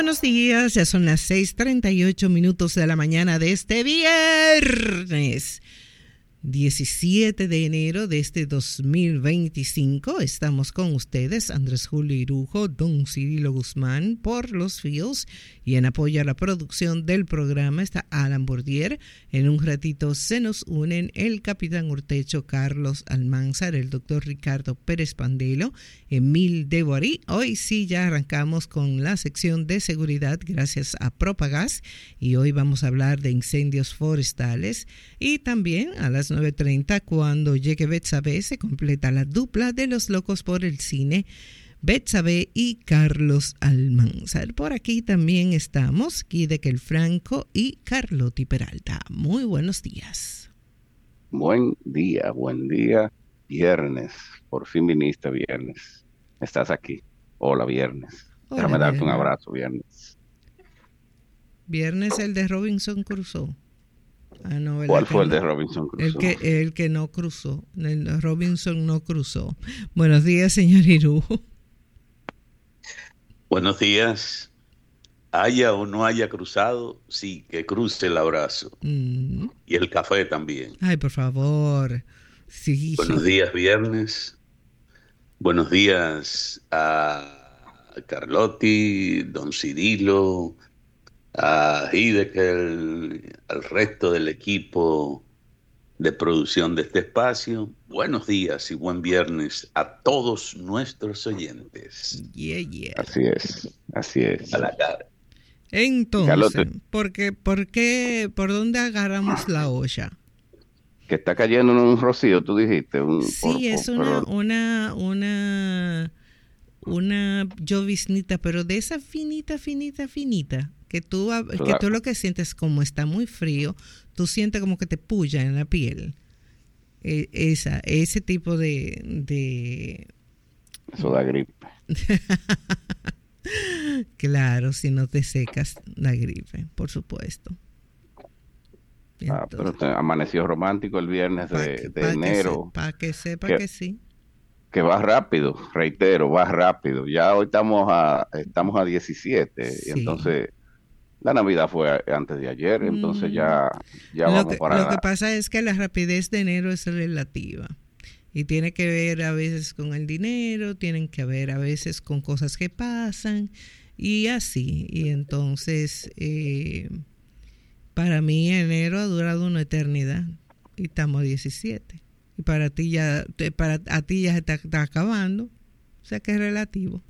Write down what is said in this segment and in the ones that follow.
Buenos días, ya son las 6:38 de la mañana de este viernes 17 de enero de este 2025. Estamos con ustedes, Andrés Julio Irujo, Don Cirilo Guzmán por los fios, y en apoyo a la producción del programa está Alan Bordier. En un ratito se nos unen el capitán Urtecho Carlos Almanzar, el doctor Ricardo Pérez Pandelo, Emil de Borí. Hoy sí ya arrancamos con la sección de seguridad gracias a Propagás, y hoy vamos a hablar de incendios forestales, y también a las 9:30, cuando llegue Betsabe, se completa la dupla de los locos por el cine, Betsabe y Carlos Almanzar. Por aquí también estamos Guidekel Franco y Carlotti Peralta. Muy buenos días. Buen día, viernes. Por fin viniste, viernes. Estás aquí. Hola, viernes. Hola, Déjame darte viernes. un abrazo, viernes. Viernes el de Robinson Crusoe. No, ¿Cuál fue el de Robinson Crusoe? El que no cruzó. El Robinson no cruzó. Buenos días, señor Irujo. Buenos días. Haya o no haya cruzado, sí, que cruce el abrazo. Y el café también. Ay, por favor. Sí. Buenos días, viernes. Buenos días a Carlotti, Don Cirilo, a Hidekel, al resto del equipo de producción de este espacio. Buenos días y buen viernes a todos nuestros oyentes. Yeah. Así es. A la cara. Entonces, ¿por dónde agarramos la olla? Que está cayendo un rocío, tú dijiste. Sí, es una lloviznita, pero de esa finita, que tú lo que sientes, como está muy frío, tú sientes como que te puya en la piel. Ese tipo de... Eso da gripe. Claro, si no te secas, da gripe, por supuesto. Pero amaneció romántico el viernes de enero. Para que sepa que sí. Que va rápido, reitero, va rápido. Ya hoy estamos a 17, sí. Y entonces la Navidad fue antes de ayer, entonces ya vamos para... Lo que pasa es que la rapidez de enero es relativa. Y tiene que ver a veces con el dinero, tienen que ver a veces con cosas que pasan y así. Y entonces, para mí enero ha durado una eternidad y estamos a 17. Y a ti ya se está acabando, o sea que es relativo.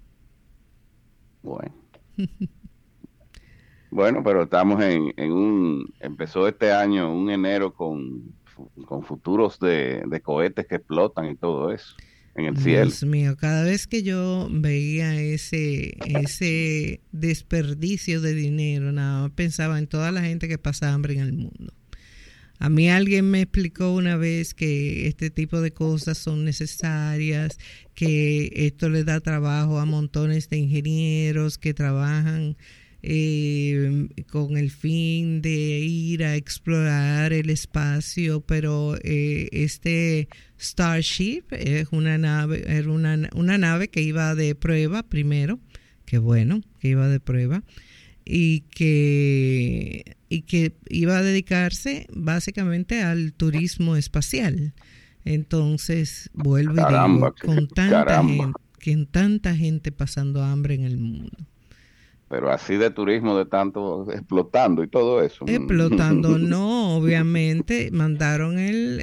Bueno, pero estamos empezó este año un enero con futuros de cohetes que explotan y todo eso en el cielo. Dios mío, cada vez que yo veía ese desperdicio de dinero, nada más pensaba en toda la gente que pasa hambre en el mundo. A mí alguien me explicó una vez que este tipo de cosas son necesarias, que esto le da trabajo a montones de ingenieros que trabajan con el fin de ir a explorar el espacio, pero este Starship es una nave que iba de prueba primero, que iba de prueba, y que iba a dedicarse básicamente al turismo espacial. Entonces, vuelvo y digo, con tanta gente pasando hambre en el mundo. Pero así de turismo, de tanto explotando y todo eso. Explotando, no, obviamente mandaron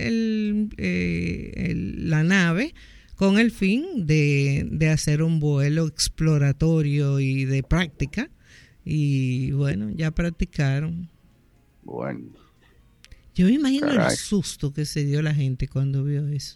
la nave con el fin de hacer un vuelo exploratorio y de práctica. Y bueno, ya practicaron. Bueno. Yo me imagino el susto que se dio la gente cuando vio eso.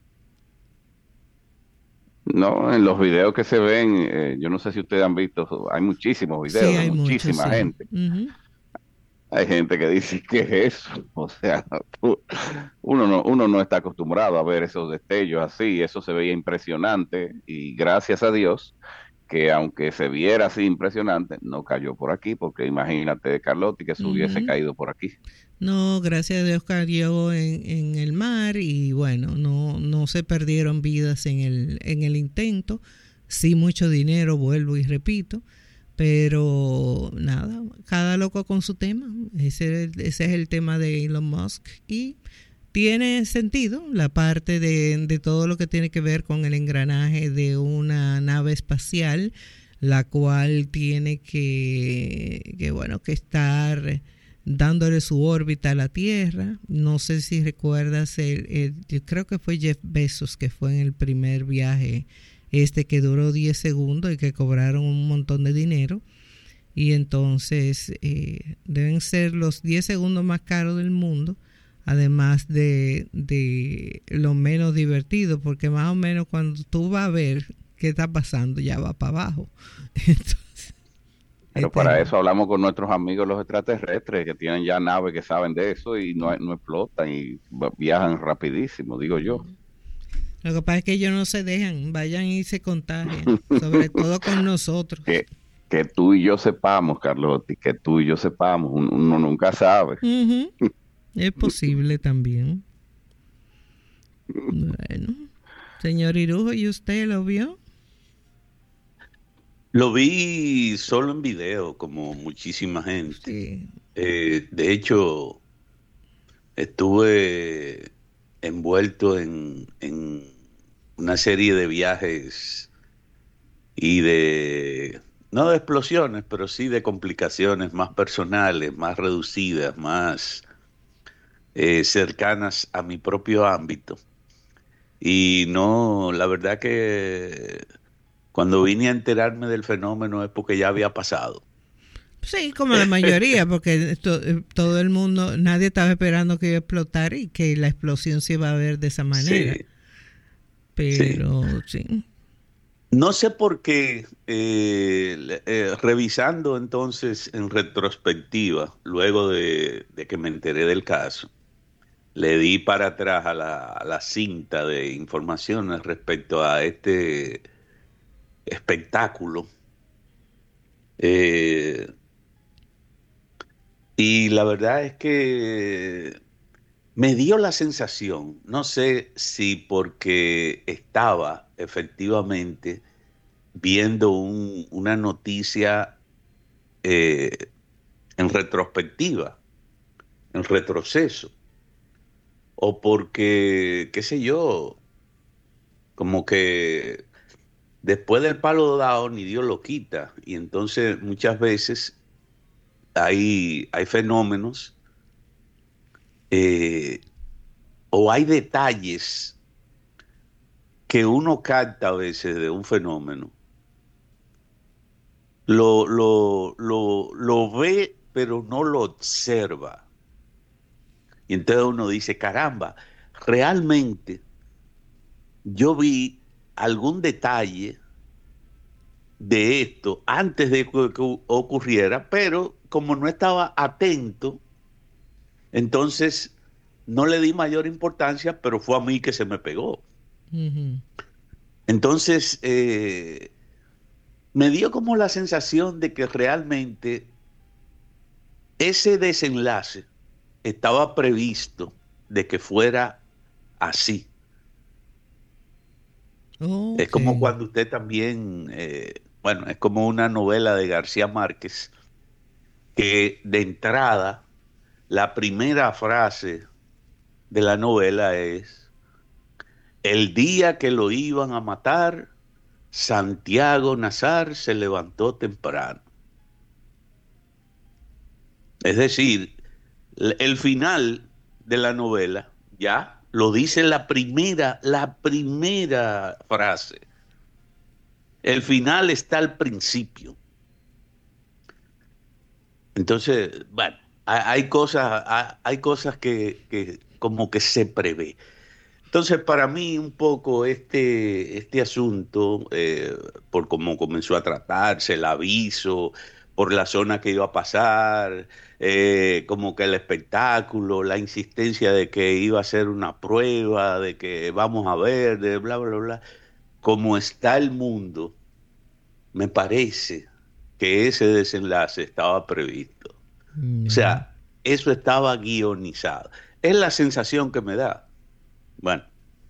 No, en los videos que se ven, yo no sé si ustedes han visto, hay muchísimos videos, sí, hay muchísima gente. Uh-huh. Hay gente que dice, ¿qué es eso? O sea, uno no está acostumbrado a ver esos destellos así, eso se veía impresionante y gracias a Dios que aunque se viera así impresionante, no cayó por aquí, porque imagínate, Carlotti, que se hubiese caído por aquí. No, gracias a Dios cayó en el mar y bueno, no se perdieron vidas en el intento, sí mucho dinero, vuelvo y repito, Pero nada, cada loco con su tema. Ese es el tema de Elon Musk. Y tiene sentido la parte de todo lo que tiene que ver con el engranaje de una nave espacial, la cual tiene que estar dándole su órbita a la Tierra. No sé si recuerdas, yo creo que fue Jeff Bezos que fue en el primer viaje que duró 10 segundos y que cobraron un montón de dinero. Y entonces deben ser los 10 segundos más caros del mundo, además de lo menos divertido, porque más o menos cuando tú vas a ver qué está pasando, ya va para abajo. Entonces, pero para eso hablamos con nuestros amigos los extraterrestres, que tienen ya naves que saben de eso y no explotan y viajan rapidísimo, digo yo. Lo que pasa es que ellos no se dejan, vayan y se contagian, sobre todo con nosotros. Que tú y yo sepamos, Carlotti, que tú y yo sepamos, uno nunca sabe. Uh-huh. Es posible también. Bueno, señor Irujo, ¿y usted lo vio? Lo vi solo en video, como muchísima gente. Sí. De hecho, estuve envuelto en una serie de viajes y no de explosiones, pero sí de complicaciones más personales, más reducidas, más cercanas a mi propio ámbito. Y no, la verdad que cuando vine a enterarme del fenómeno es porque ya había pasado. Sí, como la mayoría, porque todo el mundo, nadie estaba esperando que iba a explotar y que la explosión se iba a ver de esa manera. Sí. Pero sí. No sé por qué, revisando entonces en retrospectiva, luego de que me enteré del caso, le di para atrás a la cinta de informaciones respecto a este espectáculo. Y la verdad es que me dio la sensación, no sé si porque estaba efectivamente viendo una noticia en retrospectiva, en retroceso, o porque, qué sé yo, como que después del palo dado ni Dios lo quita, y entonces muchas veces hay fenómenos o hay detalles que uno capta a veces de un fenómeno, lo ve pero no lo observa. Y entonces uno dice, caramba, realmente yo vi algún detalle de esto antes de que ocurriera, pero como no estaba atento, entonces no le di mayor importancia, pero fue a mí que se me pegó. Uh-huh. Entonces, me dio como la sensación de que realmente ese desenlace estaba previsto de que fuera así. Okay. Es como cuando usted también, es como una novela de García Márquez, que de entrada, la primera frase de la novela es: el día que lo iban a matar, Santiago Nazar se levantó temprano. Es decir, el final de la novela ya lo dice la primera frase. El final está al principio. Entonces, bueno, hay cosas que como que se prevé. Entonces, para mí un poco este asunto, por cómo comenzó a tratarse, el aviso, por la zona que iba a pasar, como que el espectáculo, la insistencia de que iba a ser una prueba, de que vamos a ver, de bla, bla, bla, como está el mundo, me parece que ese desenlace estaba previsto. O sea, eso estaba guionizado. Es la sensación que me da. Bueno,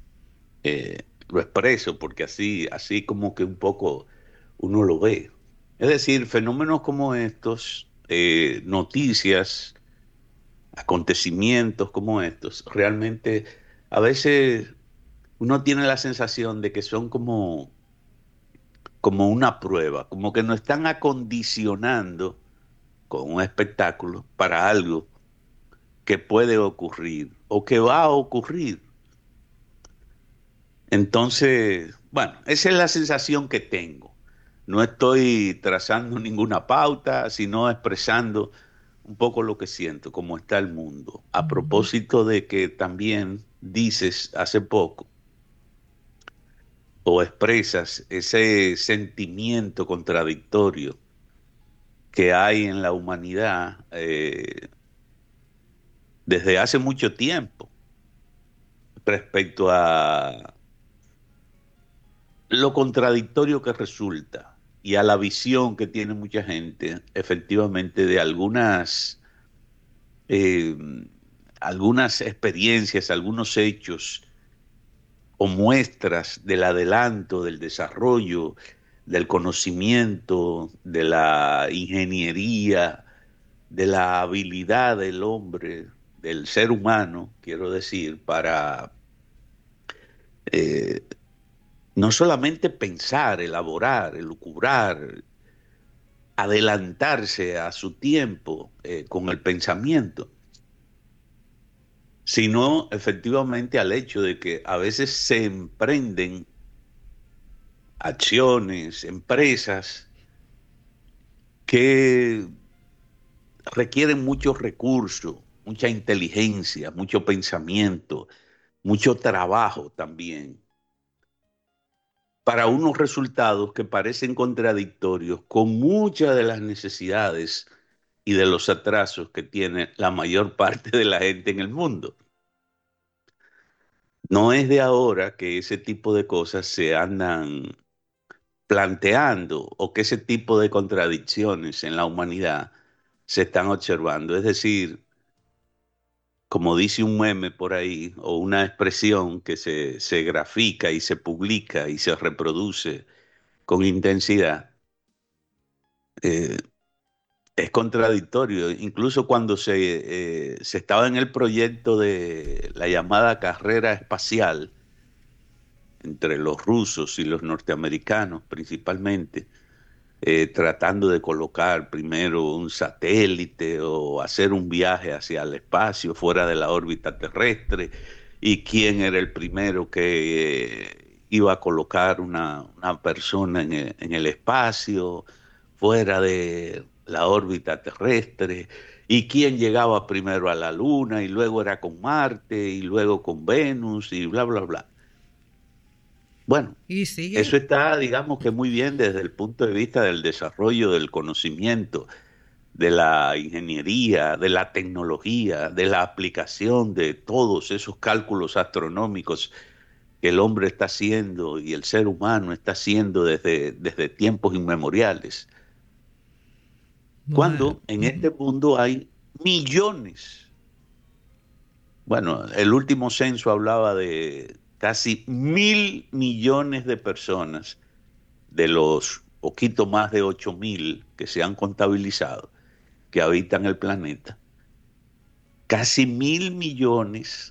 lo expreso porque así como que un poco uno lo ve. Es decir, fenómenos como estos, noticias, acontecimientos como estos, realmente a veces uno tiene la sensación de que son como una prueba, como que nos están acondicionando con un espectáculo para algo que puede ocurrir o que va a ocurrir. Entonces, bueno, esa es la sensación que tengo. No estoy trazando ninguna pauta, sino expresando un poco lo que siento, cómo está el mundo. A Ujú. propósito de que también dices hace poco o expresas ese sentimiento contradictorio que hay en la humanidad desde hace mucho tiempo respecto a lo contradictorio que resulta y a la visión que tiene mucha gente, efectivamente, de eh, algunas experiencias, algunos hechos o muestras del adelanto, del desarrollo, del conocimiento, de la ingeniería, de la habilidad del hombre, del ser humano, quiero decir, para eh, no solamente pensar, elaborar, elucubrar, adelantarse a su tiempo con el pensamiento, sino efectivamente al hecho de que a veces se emprenden acciones, empresas que requieren muchos recursos, mucha inteligencia, mucho pensamiento, mucho trabajo también, para unos resultados que parecen contradictorios con muchas de las necesidades y de los atrasos que tiene la mayor parte de la gente en el mundo. No es de ahora que ese tipo de cosas se andan planteando o que ese tipo de contradicciones en la humanidad se están observando. Es decir, como dice un meme por ahí, o una expresión que se grafica y se publica y se reproduce con intensidad, eh, es contradictorio. Incluso cuando se estaba en el proyecto de la llamada carrera espacial entre los rusos y los norteamericanos principalmente, tratando de colocar primero un satélite o hacer un viaje hacia el espacio fuera de la órbita terrestre, y quién era el primero que iba a colocar una persona en el espacio fuera de la órbita terrestre, y quién llegaba primero a la Luna, y luego era con Marte, y luego con Venus, y bla, bla, bla. Bueno, Y eso sigue. está, digamos que muy bien desde el punto de vista del desarrollo del conocimiento, de la ingeniería, de la tecnología, de la aplicación de todos esos cálculos astronómicos que el hombre está haciendo y el ser humano está haciendo desde tiempos inmemoriales. Bueno, Cuando en ujú. este mundo hay millones, bueno, el último censo hablaba de casi 1.000 millones de personas de los poquito más de 8.000 que se han contabilizado, que habitan el planeta, casi 1.000 millones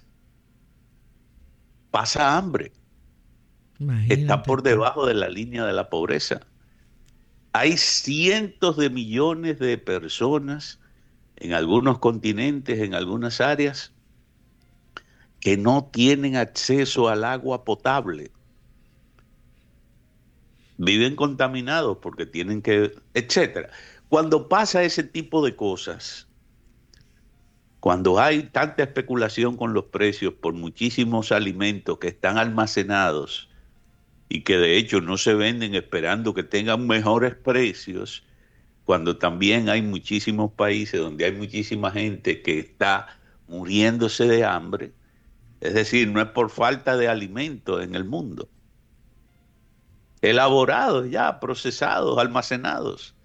pasa hambre, está Imagínate por tú. debajo de la línea de la pobreza. Hay cientos de millones de personas en algunos continentes, en algunas áreas, que no tienen acceso al agua potable. Viven contaminados porque tienen que, etcétera. Cuando pasa ese tipo de cosas, cuando hay tanta especulación con los precios por muchísimos alimentos que están almacenados y que de hecho no se venden esperando que tengan mejores precios, cuando también hay muchísimos países donde hay muchísima gente que está muriéndose de hambre, es decir, no es por falta de alimentos en el mundo, elaborados ya, procesados, almacenados.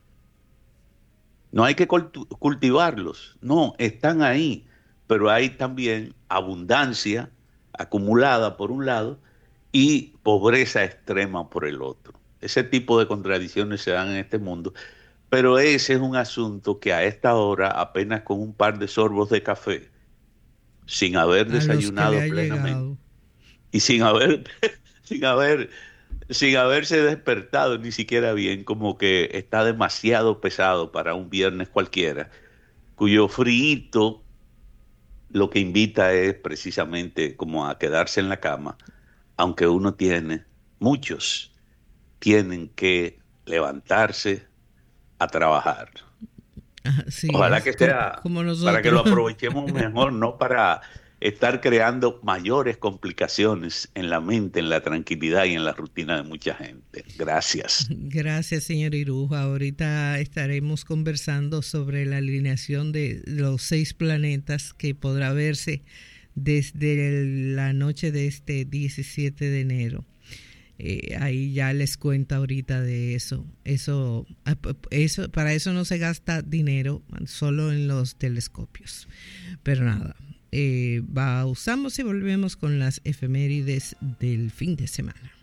No hay que cultivarlos, no, están ahí, pero hay también abundancia acumulada por un lado y pobreza extrema por el otro. ese tipo de contradicciones se dan en este mundo. Pero ese es un asunto que a esta hora, apenas con un par de sorbos de café, sin haber A los que le desayunado ha plenamente llegado. y sin haber, sin haberse despertado ni siquiera bien, como que está demasiado pesado para un viernes cualquiera, cuyo frío lo que invita es precisamente como a quedarse en la cama, aunque muchos tienen que levantarse a trabajar. Así Ojalá es, que sea como para que lo nosotros. aprovechemos mejor, no para estar creando mayores complicaciones en la mente, en la tranquilidad y en la rutina de mucha gente. Gracias. Gracias, señor Iruja. Ahorita estaremos conversando sobre la alineación de los 6 planetas que podrá verse desde la noche de este 17 de enero. Ahí ya les cuento ahorita de eso. Para eso no se gasta dinero, solo en los telescopios. Pero nada, usamos y volvemos con las efemérides del fin de semana.